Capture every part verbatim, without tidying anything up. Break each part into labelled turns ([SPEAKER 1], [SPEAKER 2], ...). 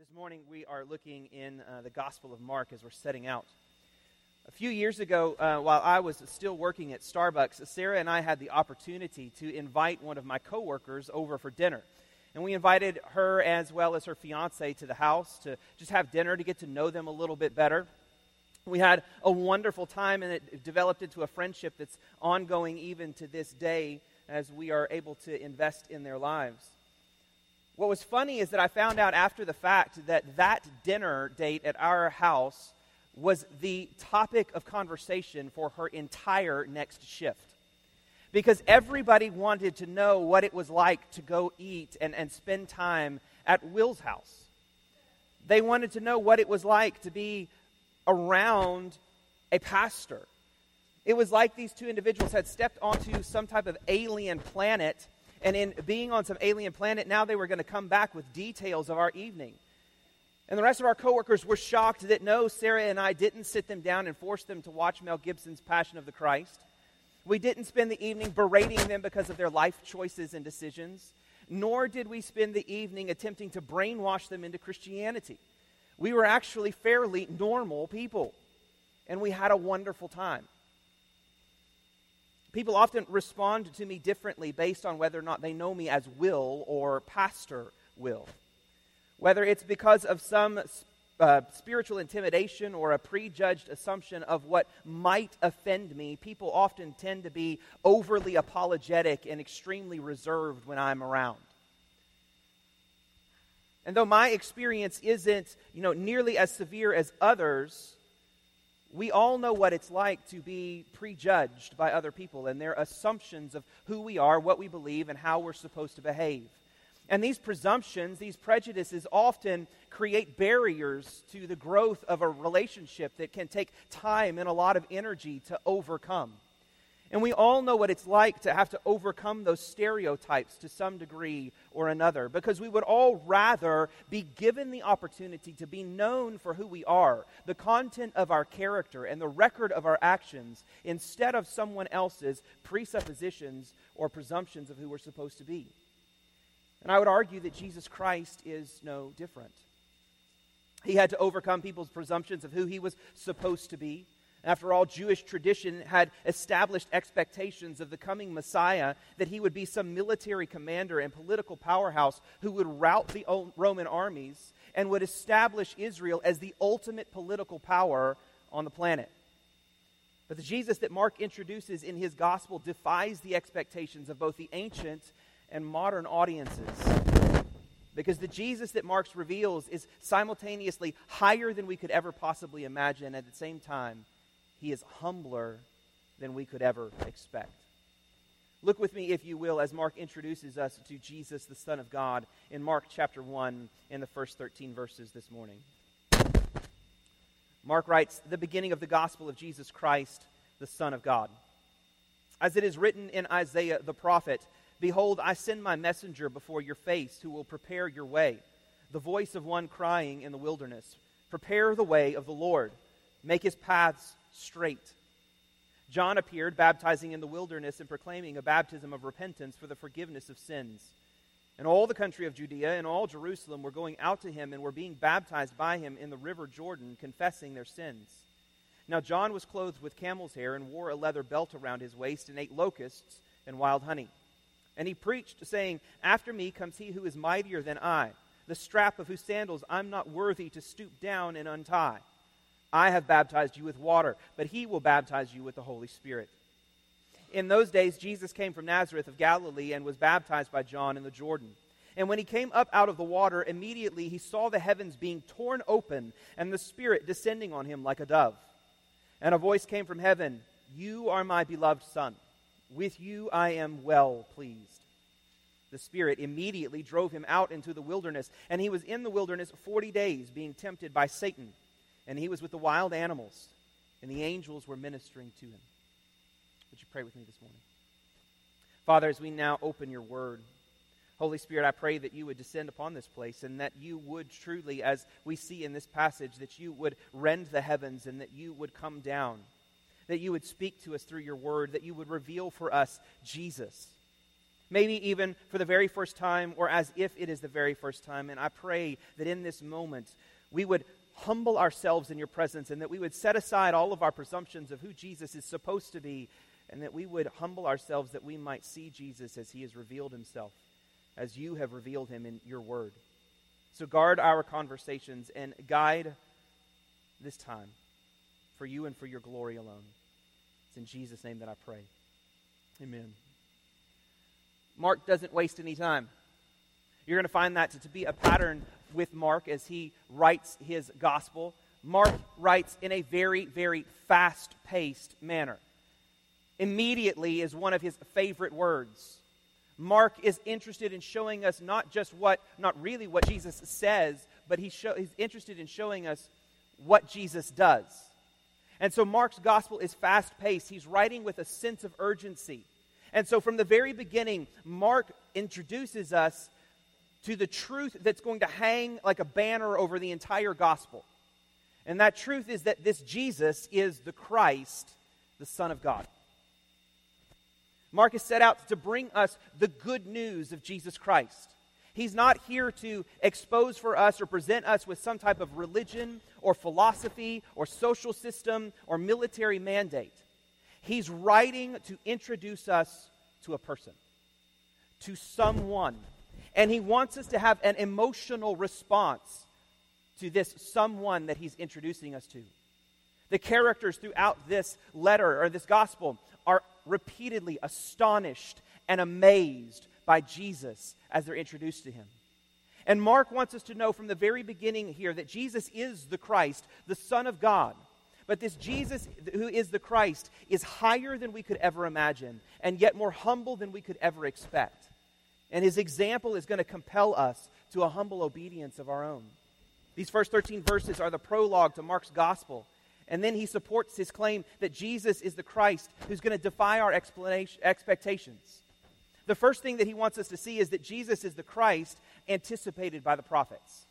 [SPEAKER 1] This morning we are looking in uh, the Gospel of Mark as we're setting out. A few years ago, uh, while I was still working at Starbucks, Sarah and I had the opportunity to invite one of my coworkers over for dinner. And we invited her as well as her fiance to the house to just have dinner, to get to know them a little bit better. We had a wonderful time, and it developed into a friendship that's ongoing even to this day as we are able to invest in their lives. What was funny is that I found out after the fact that that dinner date at our house was the topic of conversation for her entire next shift. Because everybody wanted to know what it was like to go eat and, and spend time at Will's house. They wanted to know what it was like to be around a pastor. It was like these two individuals had stepped onto some type of alien planet, and in being on some alien planet, now they were going to come back with details of our evening. And the rest of our coworkers were shocked that no, Sarah and I didn't sit them down and force them to watch Mel Gibson's Passion of the Christ. We didn't spend the evening berating them because of their life choices and decisions, nor did we spend the evening attempting to brainwash them into Christianity. We were actually fairly normal people, and we had a wonderful time. People often respond to me differently based on whether or not they know me as Will or Pastor Will. Whether it's because of some uh, spiritual intimidation or a prejudged assumption of what might offend me, people often tend to be overly apologetic and extremely reserved when I'm around. And though my experience isn't, you know, nearly as severe as others, we all know what it's like to be prejudged by other people and their assumptions of who we are, what we believe, and how we're supposed to behave. And these presumptions, these prejudices often create barriers to the growth of a relationship that can take time and a lot of energy to overcome. And we all know what it's like to have to overcome those stereotypes to some degree or another, because we would all rather be given the opportunity to be known for who we are, the content of our character and the record of our actions, instead of someone else's presuppositions or presumptions of who we're supposed to be. And I would argue that Jesus Christ is no different. He had to overcome people's presumptions of who he was supposed to be. After all, Jewish tradition had established expectations of the coming Messiah, that he would be some military commander and political powerhouse who would rout the Roman armies and would establish Israel as the ultimate political power on the planet. But the Jesus that Mark introduces in his gospel defies the expectations of both the ancient and modern audiences. Because the Jesus that Mark reveals is simultaneously higher than we could ever possibly imagine, and at the same time, he is humbler than we could ever expect. Look with me, if you will, as Mark introduces us to Jesus, the Son of God, in Mark chapter one, in the first thirteen verses this morning. Mark writes, "The beginning of the gospel of Jesus Christ, the Son of God. As it is written in Isaiah the prophet, 'Behold, I send my messenger before your face, who will prepare your way. The voice of one crying in the wilderness, prepare the way of the Lord. Make his paths straight.' John appeared, baptizing in the wilderness and proclaiming a baptism of repentance for the forgiveness of sins. And all the country of Judea and all Jerusalem were going out to him and were being baptized by him in the river Jordan, confessing their sins. Now John was clothed with camel's hair and wore a leather belt around his waist and ate locusts and wild honey. And he preached, saying, 'After me comes he who is mightier than I, the strap of whose sandals I'm not worthy to stoop down and untie. I have baptized you with water, but he will baptize you with the Holy Spirit.' In those days, Jesus came from Nazareth of Galilee and was baptized by John in the Jordan. And when he came up out of the water, immediately he saw the heavens being torn open and the Spirit descending on him like a dove. And a voice came from heaven, 'You are my beloved Son. With you I am well pleased.' The Spirit immediately drove him out into the wilderness, and he was in the wilderness forty days, being tempted by Satan. And he was with the wild animals, and the angels were ministering to him." Would you pray with me this morning? Father, as we now open your word, Holy Spirit, I pray that you would descend upon this place, and that you would truly, as we see in this passage, that you would rend the heavens, and that you would come down, that you would speak to us through your word, that you would reveal for us Jesus. maybe even for the very first time or as if it is the very first time. And I pray that in this moment we would humble ourselves in your presence and that we would set aside all of our presumptions of who Jesus is supposed to be and that we would humble ourselves that we might see Jesus as he has revealed himself, as you have revealed him in your word. So guard our conversations and guide this time for you and for your glory alone. It's in Jesus' name that I pray. Amen. Mark doesn't waste any time. You're going to find that to, to be a pattern with Mark as he writes his gospel. Mark writes in a very, very fast-paced manner. Immediately is one of his favorite words. Mark is interested in showing us not just what, not really what Jesus says, but he show, he's interested in showing us what Jesus does. And so Mark's gospel is fast-paced. He's writing with a sense of urgency. And so from the very beginning, Mark introduces us to the truth that's going to hang like a banner over the entire gospel. And that truth is that this Jesus is the Christ, the Son of God. Mark is set out to bring us the good news of Jesus Christ. He's not here to expose for us or present us with some type of religion or philosophy or social system or military mandate. He's writing to introduce us to a person, to someone. And he wants us to have an emotional response to this someone that he's introducing us to. The characters throughout this letter or this gospel are repeatedly astonished and amazed by Jesus as they're introduced to him. And Mark wants us to know from the very beginning here that Jesus is the Christ, the Son of God. But this Jesus who is the Christ is higher than we could ever imagine and yet more humble than we could ever expect. And his example is going to compel us to a humble obedience of our own. These first thirteen verses are the prologue to Mark's gospel. And then he supports his claim that Jesus is the Christ who's going to defy our explanation, expectations. The first thing that he wants us to see is that Jesus is the Christ anticipated by the prophets.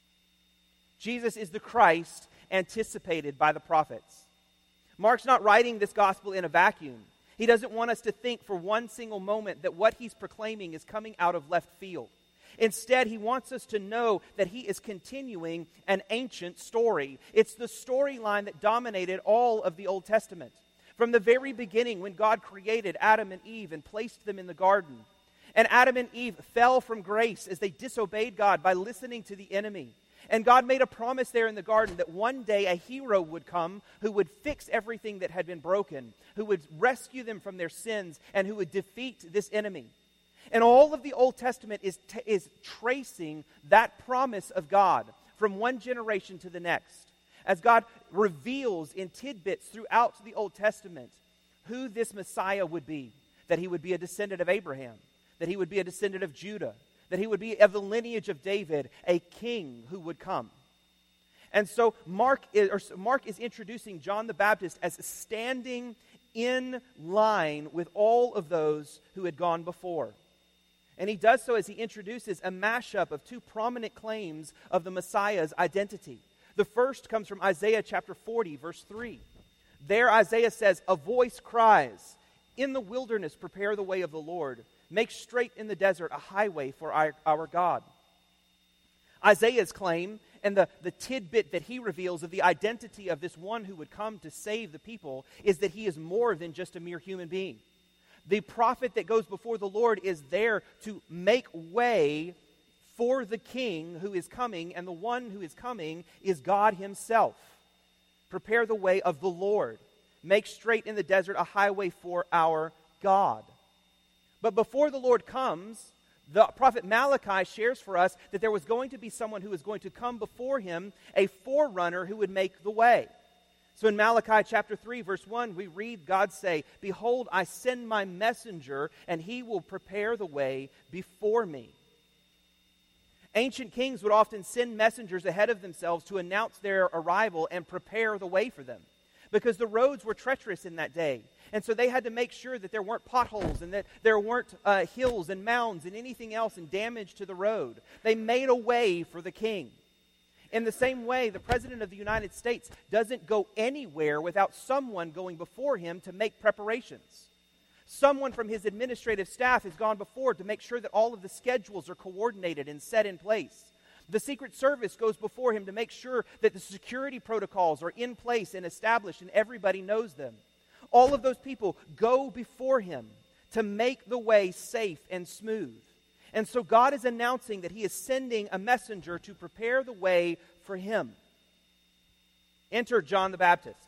[SPEAKER 1] Jesus is the Christ anticipated by the prophets. Mark's not writing this gospel in a vacuum. He doesn't want us to think for one single moment that what he's proclaiming is coming out of left field. Instead, he wants us to know that he is continuing an ancient story. It's the storyline that dominated all of the Old Testament. From the very beginning, when God created Adam and Eve and placed them in the garden, and Adam and Eve fell from grace as they disobeyed God by listening to the enemy. And God made a promise there in the garden that one day a hero would come who would fix everything that had been broken, who would rescue them from their sins, and who would defeat this enemy. And all of the Old Testament is, t- is tracing that promise of God from one generation to the next. As God reveals in tidbits throughout the Old Testament who this Messiah would be, that he would be a descendant of Abraham, that he would be a descendant of Judah, that he would be of the lineage of David, a king who would come. And so Mark is, or Mark is introducing John the Baptist as standing in line with all of those who had gone before. And he does so as he introduces a mashup of two prominent claims of the Messiah's identity. The first comes from Isaiah chapter forty, verse three. There Isaiah says, "A voice cries, 'In the wilderness prepare the way of the Lord. Make straight in the desert a highway for our, our God.'" Isaiah's claim and the, the tidbit that he reveals of the identity of this one who would come to save the people is that he is more than just a mere human being. The prophet that goes before the Lord is there to make way for the king who is coming, and the one who is coming is God himself. Prepare the way of the Lord. Make straight in the desert a highway for our God. But before the Lord comes, the prophet Malachi shares for us that there was going to be someone who was going to come before him, a forerunner who would make the way. So in Malachi chapter three, verse one, we read God say, "Behold, I send my messenger, and he will prepare the way before me." Ancient kings would often send messengers ahead of themselves to announce their arrival and prepare the way for them, because the roads were treacherous in that day. And so they had to make sure that there weren't potholes and that there weren't uh, hills and mounds and anything else and damage to the road. They made a way for the king. In the same way, the President of the United States doesn't go anywhere without someone going before him to make preparations. Someone from his administrative staff has gone before to make sure that all of the schedules are coordinated and set in place. The Secret Service goes before him to make sure that the security protocols are in place and established and everybody knows them. All of those people go before him to make the way safe and smooth. And so God is announcing that he is sending a messenger to prepare the way for him. Enter John the Baptist.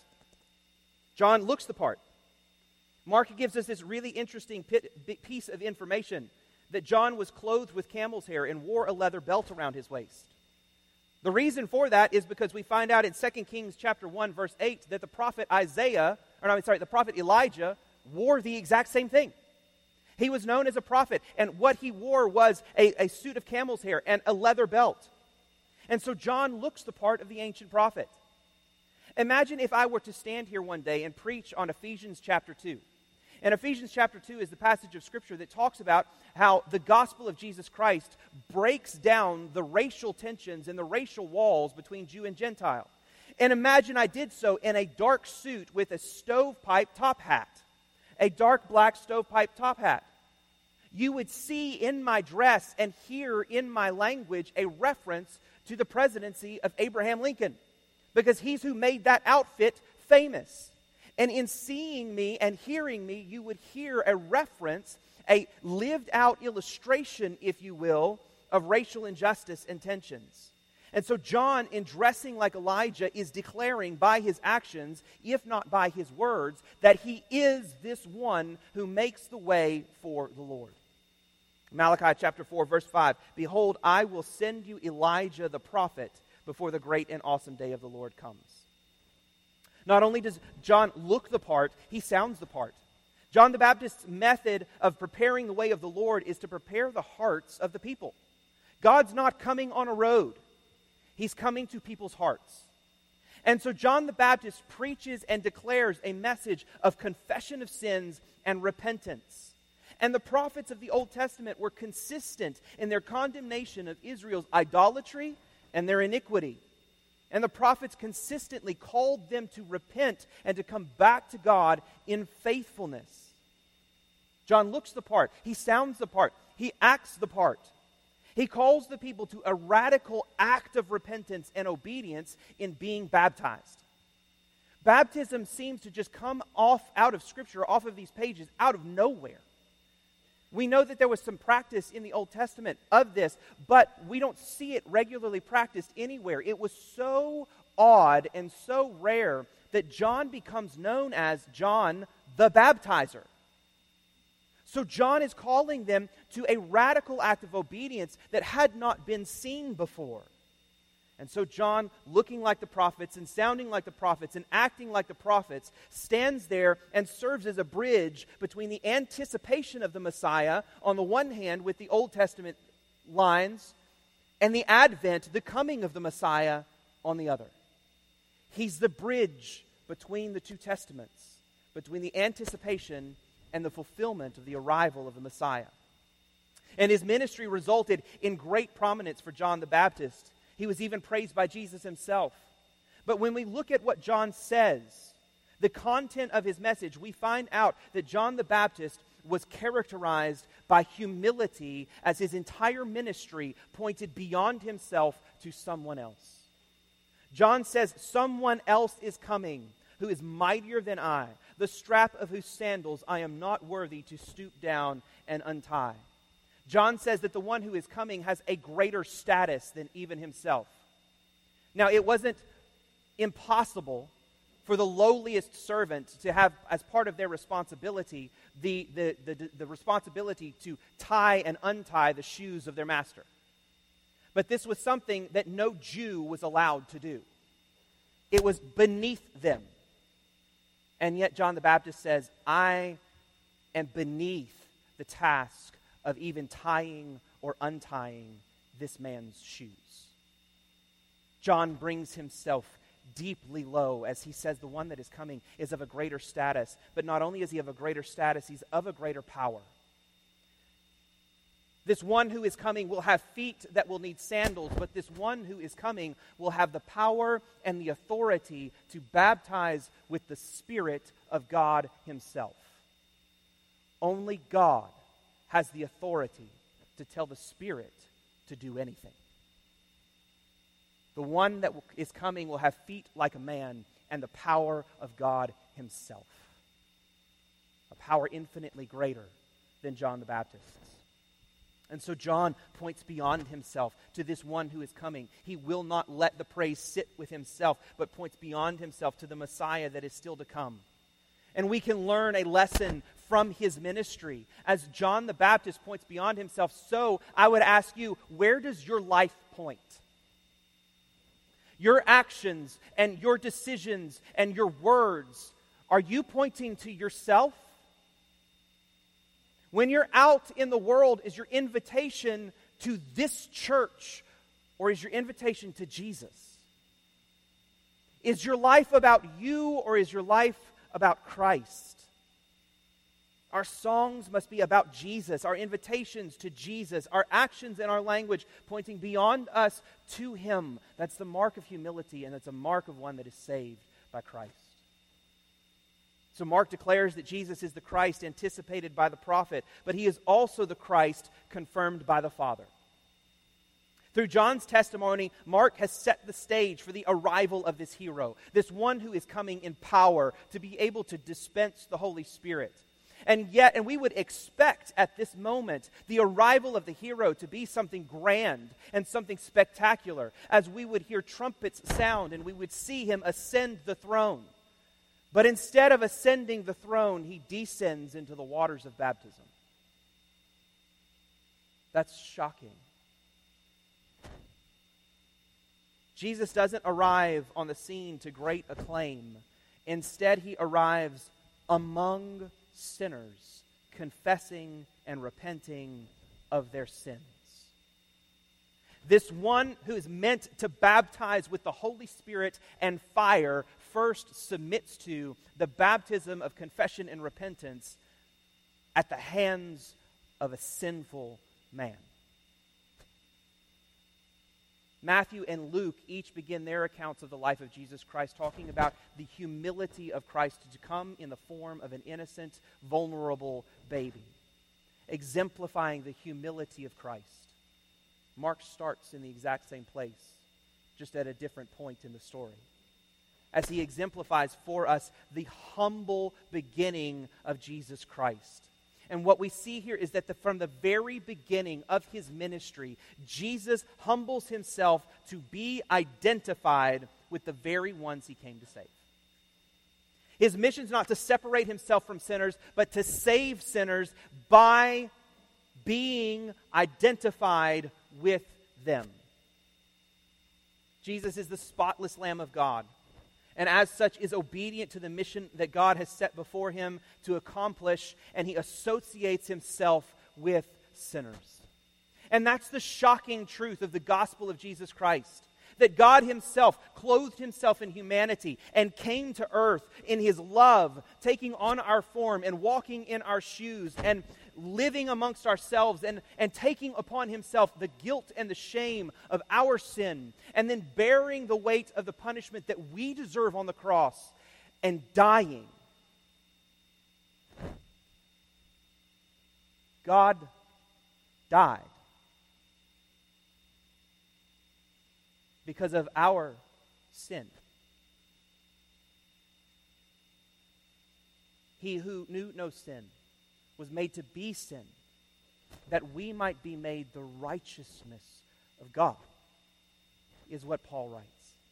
[SPEAKER 1] John looks the part. Mark gives us this really interesting piece of information that John was clothed with camel's hair and wore a leather belt around his waist. The reason for that is because we find out in Second Kings chapter one, verse eight, that the prophet Isaiah, or no, I'm sorry, the prophet Elijah wore the exact same thing. He was known as a prophet, and what he wore was a, a suit of camel's hair and a leather belt. And so John looks the part of the ancient prophet. Imagine if I were to stand here one day and preach on Ephesians chapter two. And Ephesians chapter two is the passage of Scripture that talks about how the gospel of Jesus Christ breaks down the racial tensions and the racial walls between Jew and Gentile. And imagine I did so in a dark suit with a stovepipe top hat, a dark black stovepipe top hat. You would see in my dress and hear in my language a reference to the presidency of Abraham Lincoln, because he's who made that outfit famous. And in seeing me and hearing me, you would hear a reference, a lived-out illustration, if you will, of racial injustice and tensions. And so John, in dressing like Elijah, is declaring by his actions, if not by his words, that he is this one who makes the way for the Lord. Malachi chapter four, verse five, "Behold, I will send you Elijah the prophet before the great and awesome day of the Lord comes." Not only does John look the part, he sounds the part. John the Baptist's method of preparing the way of the Lord is to prepare the hearts of the people. God's not coming on a road. He's coming to people's hearts. And so John the Baptist preaches and declares a message of confession of sins and repentance. And the prophets of the Old Testament were consistent in their condemnation of Israel's idolatry and their iniquity. And the prophets consistently called them to repent and to come back to God in faithfulness. John looks the part. He sounds the part. He acts the part. He calls the people to a radical act of repentance and obedience in being baptized. Baptism seems to just come off out of Scripture, off of these pages, out of nowhere. We know that there was some practice in the Old Testament of this, but we don't see it regularly practiced anywhere. It was so odd and so rare that John becomes known as John the Baptizer. So John is calling them to a radical act of obedience that had not been seen before. And so John, looking like the prophets and sounding like the prophets and acting like the prophets, stands there and serves as a bridge between the anticipation of the Messiah, on the one hand with the Old Testament lines, and the advent, the coming of the Messiah, on the other. He's the bridge between the two testaments, between the anticipation and the fulfillment of the arrival of the Messiah. And his ministry resulted in great prominence for John the Baptist. He was even praised by Jesus himself. But when we look at what John says, the content of his message, we find out that John the Baptist was characterized by humility, as his entire ministry pointed beyond himself to someone else. John says, "Someone else is coming who is mightier than I, the strap of whose sandals I am not worthy to stoop down and untie." John says that the one who is coming has a greater status than even himself. Now, it wasn't impossible for the lowliest servant to have, as part of their responsibility, the, the, the, the responsibility to tie and untie the shoes of their master. But this was something that no Jew was allowed to do. It was beneath them. And yet John the Baptist says, "I am beneath the task of even tying or untying this man's shoes." John brings himself deeply low as he says the one that is coming is of a greater status. But not only is he of a greater status, he's of a greater power. This one who is coming will have feet that will need sandals, but this one who is coming will have the power and the authority to baptize with the Spirit of God himself. Only God has the authority to tell the Spirit to do anything. The one that is coming will have feet like a man and the power of God himself. A power infinitely greater than John the Baptist's. And so John points beyond himself to this one who is coming. He will not let the praise sit with himself, but points beyond himself to the Messiah that is still to come. And we can learn a lesson from his ministry. As John the Baptist points beyond himself, so I would ask you, where does your life point? Your actions and your decisions and your words, are you pointing to yourself? When you're out in the world, is your invitation to this church or is your invitation to Jesus? Is your life about you or is your life about Christ? Our songs must be about Jesus, our invitations to Jesus, our actions and our language pointing beyond us to Him. That's the mark of humility, and that's a mark of one that is saved by Christ. So Mark declares that Jesus is the Christ anticipated by the prophet, but He is also the Christ confirmed by the Father. Through John's testimony, Mark has set the stage for the arrival of this hero, this one who is coming in power to be able to dispense the Holy Spirit. And yet, and we would expect at this moment the arrival of the hero to be something grand and something spectacular, as we would hear trumpets sound and we would see him ascend the throne. But instead of ascending the throne, he descends into the waters of baptism. That's shocking. Jesus doesn't arrive on the scene to great acclaim. Instead, he arrives among sinners, confessing and repenting of their sins. This one who is meant to baptize with the Holy Spirit and fire first submits to the baptism of confession and repentance at the hands of a sinful man. Matthew and Luke each begin their accounts of the life of Jesus Christ talking about the humility of Christ to come in the form of an innocent, vulnerable baby, exemplifying the humility of Christ. Mark starts in the exact same place, just at a different point in the story, as he exemplifies for us the humble beginning of Jesus Christ. And what we see here is that the, from the very beginning of his ministry, Jesus humbles himself to be identified with the very ones he came to save. His mission is not to separate himself from sinners, but to save sinners by being identified with them. Jesus is the spotless Lamb of God, and as such is obedient to the mission that God has set before him to accomplish, and he associates himself with sinners. And that's the shocking truth of the gospel of Jesus Christ, that God himself clothed himself in humanity and came to earth in his love, taking on our form and walking in our shoes and living amongst ourselves and, and taking upon himself the guilt and the shame of our sin, and then bearing the weight of the punishment that we deserve on the cross and dying. God died because of our sin. He who knew no sin was made to be sin, that we might be made the righteousness of God, is what Paul writes.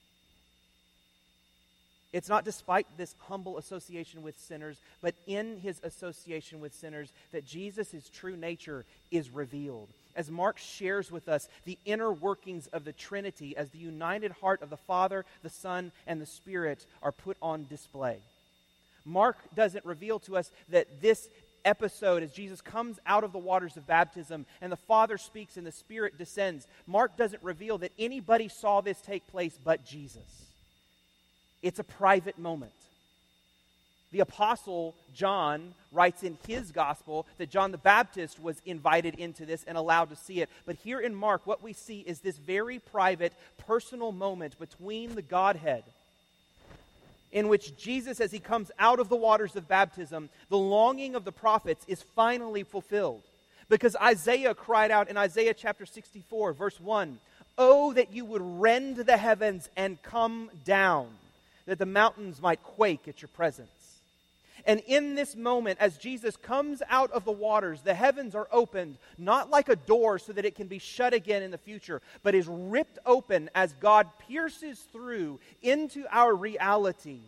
[SPEAKER 1] It's not despite this humble association with sinners, but in his association with sinners that Jesus' true nature is revealed. As Mark shares with us the inner workings of the Trinity as the united heart of the Father, the Son, and the Spirit are put on display. Mark doesn't reveal to us that this episode, as Jesus comes out of the waters of baptism and the Father speaks and the Spirit descends, Mark doesn't reveal that anybody saw this take place but Jesus. It's a private moment. The Apostle John writes in his gospel that John the Baptist was invited into this and allowed to see it. But here in Mark, what we see is this very private, personal moment between the Godhead in which Jesus, as he comes out of the waters of baptism, the longing of the prophets is finally fulfilled. Because Isaiah cried out in Isaiah chapter sixty-four, verse one, "Oh, that you would rend the heavens and come down, that the mountains might quake at your presence." And in this moment, as Jesus comes out of the waters, the heavens are opened, not like a door so that it can be shut again in the future, but is ripped open as God pierces through into our reality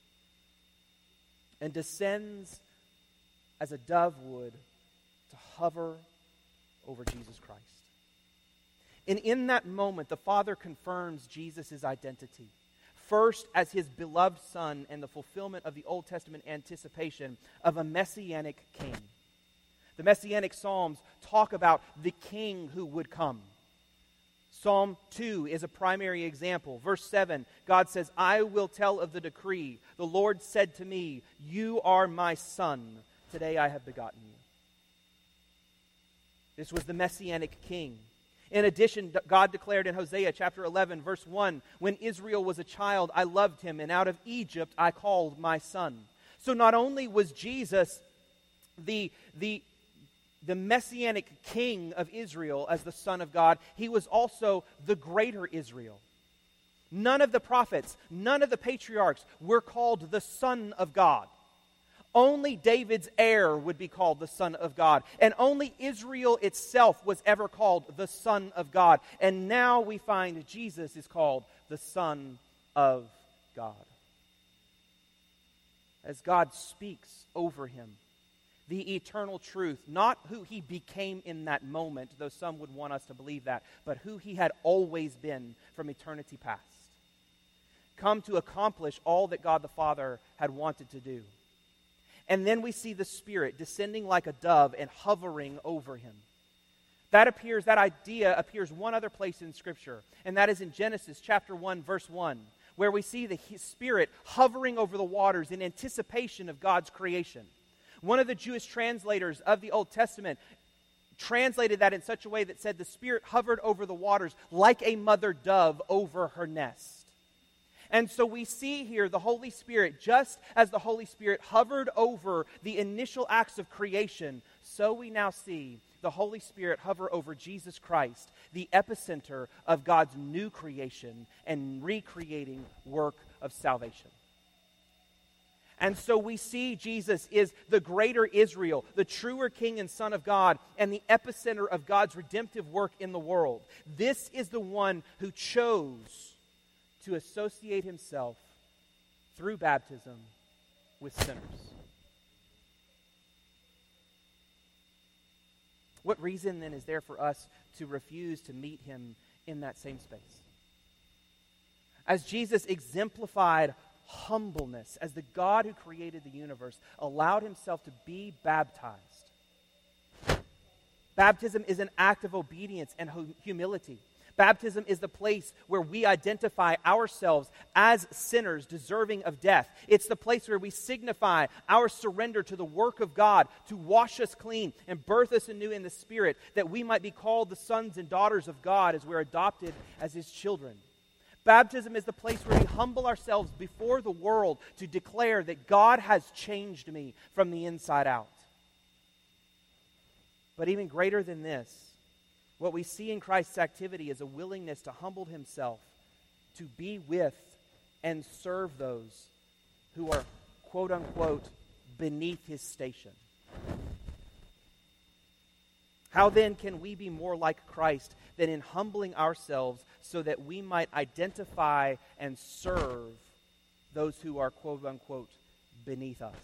[SPEAKER 1] and descends as a dove would to hover over Jesus Christ. And in that moment, the Father confirms Jesus' identity. First, as his beloved Son and the fulfillment of the Old Testament anticipation of a messianic king. The messianic psalms talk about the king who would come. Psalm two is a primary example. Verse seven, God says, "I will tell of the decree. The Lord said to me, 'You are my Son. Today I have begotten you.'" This was the messianic king. In addition, God declared in Hosea chapter eleven, verse one, "When Israel was a child, I loved him, and out of Egypt I called my son." So not only was Jesus the, the, the messianic king of Israel as the Son of God, he was also the greater Israel. None of the prophets, none of the patriarchs were called the Son of God. Only David's heir would be called the Son of God. And only Israel itself was ever called the Son of God. And now we find Jesus is called the Son of God. As God speaks over him, the eternal truth, not who he became in that moment, though some would want us to believe that, but who he had always been from eternity past, come to accomplish all that God the Father had wanted to do. And then we see the Spirit descending like a dove and hovering over him. That appears, that idea appears one other place in Scripture, and that is in Genesis chapter one, verse one, where we see the Spirit hovering over the waters in anticipation of God's creation. One of the Jewish translators of the Old Testament translated that in such a way that said the Spirit hovered over the waters like a mother dove over her nest. And so we see here the Holy Spirit, just as the Holy Spirit hovered over the initial acts of creation, so we now see the Holy Spirit hover over Jesus Christ, the epicenter of God's new creation and recreating work of salvation. And so we see Jesus is the greater Israel, the truer King and Son of God, and the epicenter of God's redemptive work in the world. This is the one who chose to associate himself through baptism with sinners. What reason then is there for us to refuse to meet him in that same space? As Jesus exemplified humbleness, as the God who created the universe allowed himself to be baptized. Baptism is an act of obedience and humility. Baptism is the place where we identify ourselves as sinners deserving of death. It's the place where we signify our surrender to the work of God to wash us clean and birth us anew in the Spirit, that we might be called the sons and daughters of God as we're adopted as his children. Baptism is the place where we humble ourselves before the world to declare that God has changed me from the inside out. But even greater than this, what we see in Christ's activity is a willingness to humble himself, to be with and serve those who are, quote unquote, beneath his station. How then can we be more like Christ than in humbling ourselves so that we might identify and serve those who are, quote unquote, beneath us?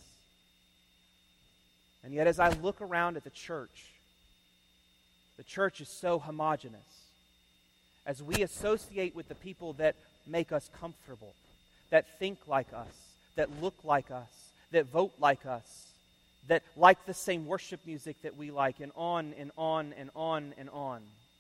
[SPEAKER 1] And yet as I look around at the church, the church is so homogeneous. As we associate with the people that make us comfortable, that think like us, that look like us, that vote like us, that like the same worship music that we like, and on and on and on and on.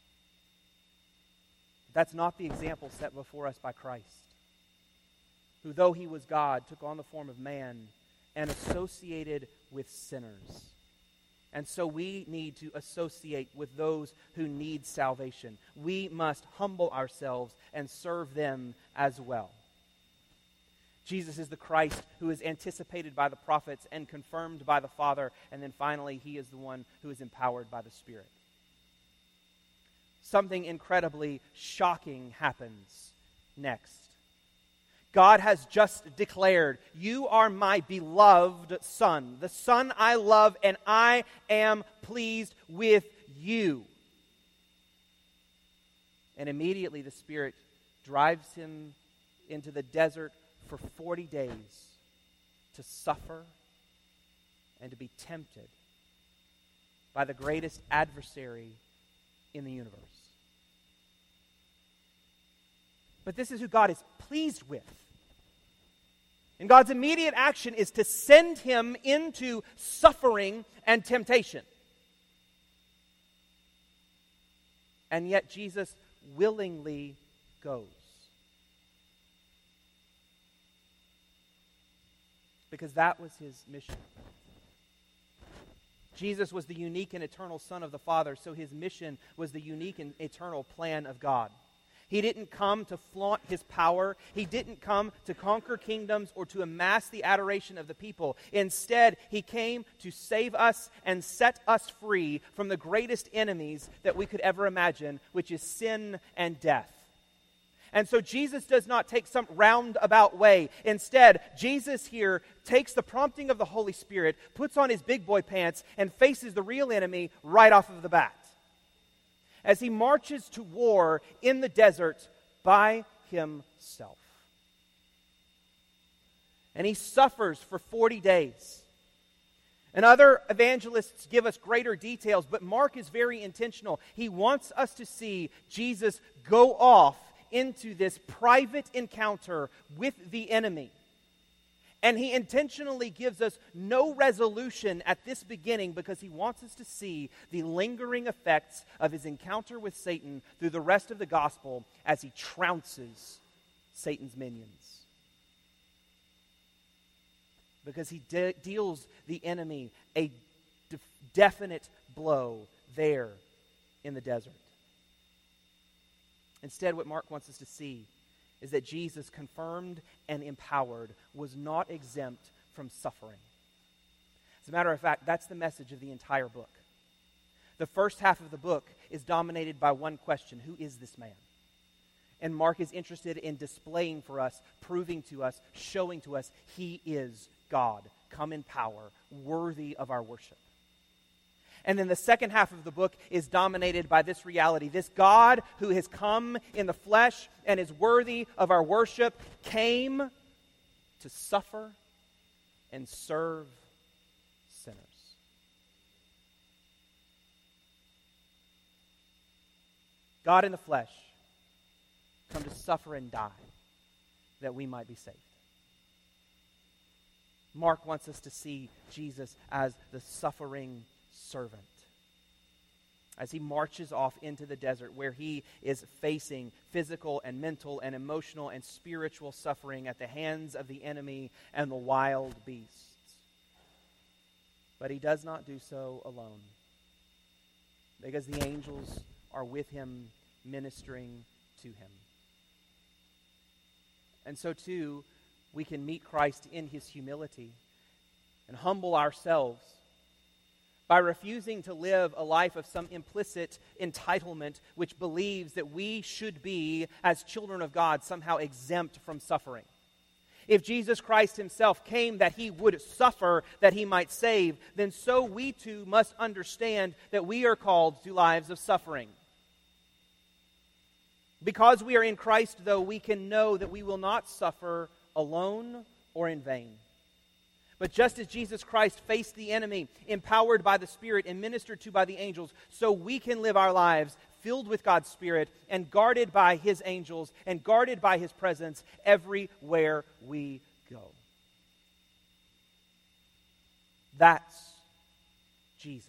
[SPEAKER 1] That's not the example set before us by Christ, who, though he was God, took on the form of man and associated with sinners. And so we need to associate with those who need salvation. We must humble ourselves and serve them as well. Jesus is the Christ who is anticipated by the prophets and confirmed by the Father. And then finally, he is the one who is empowered by the Spirit. Something incredibly shocking happens next. God has just declared, "You are my beloved Son, the Son I love, and I am pleased with you." And immediately the Spirit drives him into the desert for forty days to suffer and to be tempted by the greatest adversary in the universe. But this is who God is pleased with. And God's immediate action is to send him into suffering and temptation. And yet Jesus willingly goes. Because that was his mission. Jesus was the unique and eternal Son of the Father, so his mission was the unique and eternal plan of God. He didn't come to flaunt his power. He didn't come to conquer kingdoms or to amass the adoration of the people. Instead, he came to save us and set us free from the greatest enemies that we could ever imagine, which is sin and death. And so Jesus does not take some roundabout way. Instead, Jesus here takes the prompting of the Holy Spirit, puts on his big boy pants, and faces the real enemy right off of the bat, as he marches to war in the desert by himself. And he suffers for forty days. And other evangelists give us greater details, but Mark is very intentional. He wants us to see Jesus go off into this private encounter with the enemy. And he intentionally gives us no resolution at this beginning because he wants us to see the lingering effects of his encounter with Satan through the rest of the gospel as he trounces Satan's minions. Because he de- deals the enemy a de- definite blow there in the desert. Instead, what Mark wants us to see is that Jesus, confirmed and empowered, was not exempt from suffering. As a matter of fact, that's the message of the entire book. The first half of the book is dominated by one question: who is this man? And Mark is interested in displaying for us, proving to us, showing to us, he is God, come in power, worthy of our worship. And then the second half of the book is dominated by this reality. This God who has come in the flesh and is worthy of our worship came to suffer and serve sinners. God in the flesh come to suffer and die that we might be saved. Mark wants us to see Jesus as the suffering servant as he marches off into the desert where he is facing physical and mental and emotional and spiritual suffering at the hands of the enemy and the wild beasts. But he does not do so alone, because the angels are with him, ministering to him. And so too, we can meet Christ in his humility and humble ourselves by refusing to live a life of some implicit entitlement which believes that we should be, as children of God, somehow exempt from suffering. If Jesus Christ himself came that he would suffer, that he might save, then so we too must understand that we are called to lives of suffering. Because we are in Christ, though, we can know that we will not suffer alone or in vain. But just as Jesus Christ faced the enemy, empowered by the Spirit and ministered to by the angels, so we can live our lives filled with God's Spirit and guarded by his angels and guarded by his presence everywhere we go. That's Jesus.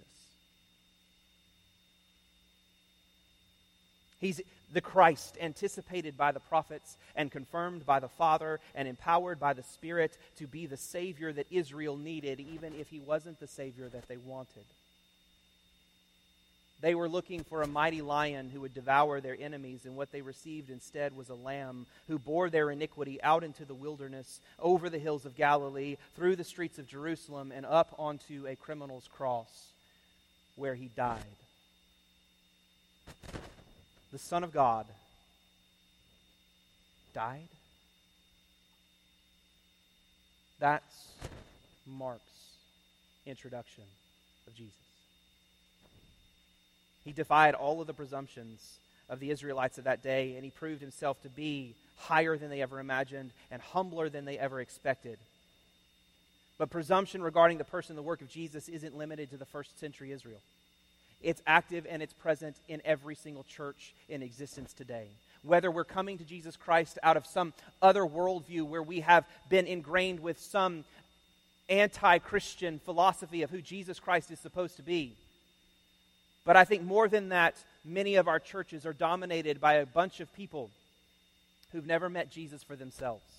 [SPEAKER 1] He's the Christ, anticipated by the prophets and confirmed by the Father and empowered by the Spirit to be the Savior that Israel needed, even if he wasn't the Savior that they wanted. They were looking for a mighty lion who would devour their enemies, and what they received instead was a lamb who bore their iniquity out into the wilderness, over the hills of Galilee, through the streets of Jerusalem, and up onto a criminal's cross, where he died. The Son of God died. That's Mark's introduction of Jesus. He defied all of the presumptions of the Israelites of that day, and he proved himself to be higher than they ever imagined and humbler than they ever expected. But presumption regarding the person and the work of Jesus isn't limited to the first century Israel. It's active and it's present in every single church in existence today. Whether we're coming to Jesus Christ out of some other worldview where we have been ingrained with some anti-Christian philosophy of who Jesus Christ is supposed to be. But I think more than that, many of our churches are dominated by a bunch of people who've never met Jesus for themselves.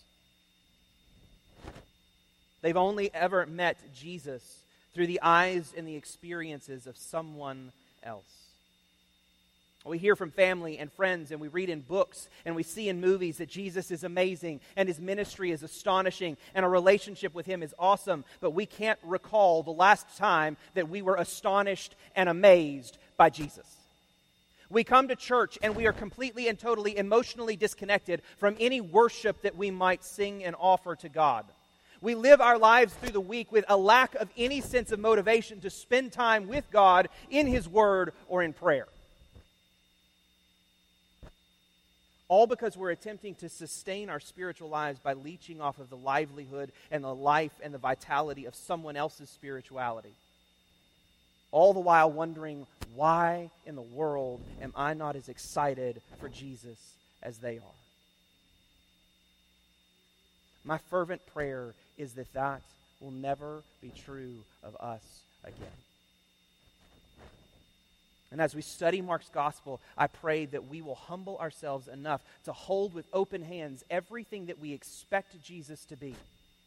[SPEAKER 1] They've only ever met Jesus through the eyes and the experiences of someone else. We hear from family and friends, and we read in books, and we see in movies that Jesus is amazing, and his ministry is astonishing, and a relationship with him is awesome, but we can't recall the last time that we were astonished and amazed by Jesus. We come to church, and we are completely and totally emotionally disconnected from any worship that we might sing and offer to God. We live our lives through the week with a lack of any sense of motivation to spend time with God in his word or in prayer. All because we're attempting to sustain our spiritual lives by leeching off of the livelihood and the life and the vitality of someone else's spirituality. All the while wondering, why in the world am I not as excited for Jesus as they are? My fervent prayer is that that will never be true of us again. And as we study Mark's gospel, I pray that we will humble ourselves enough to hold with open hands everything that we expect Jesus to be.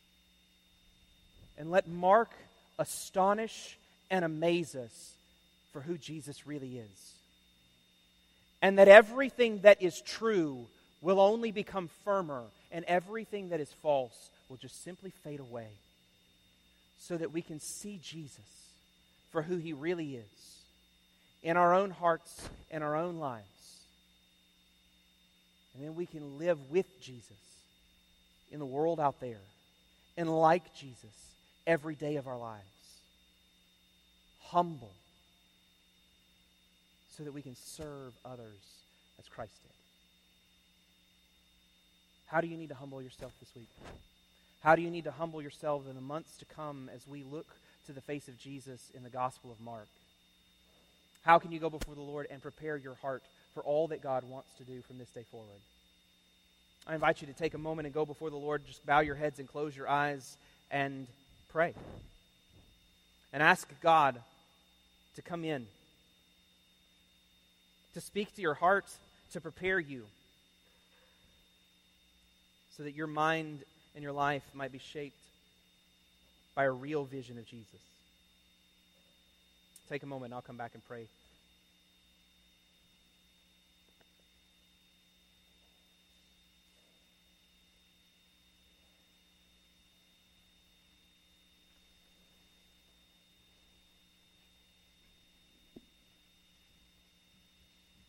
[SPEAKER 1] And let Mark astonish and amaze us for who Jesus really is. And that everything that is true will only become firmer, and everything that is false will just simply fade away, so that we can see Jesus for who he really is in our own hearts and our own lives. And then we can live with Jesus in the world out there and like Jesus every day of our lives. Humble, so that we can serve others as Christ did. How do you need to humble yourself this week? How do you need to humble yourself in the months to come as we look to the face of Jesus in the Gospel of Mark? How can you go before the Lord and prepare your heart for all that God wants to do from this day forward? I invite you to take a moment and go before the Lord. Just bow your heads and close your eyes and pray. And ask God to come in, to speak to your heart, to prepare you, so that your mind and your life might be shaped by a real vision of Jesus. Take a moment and I'll come back and pray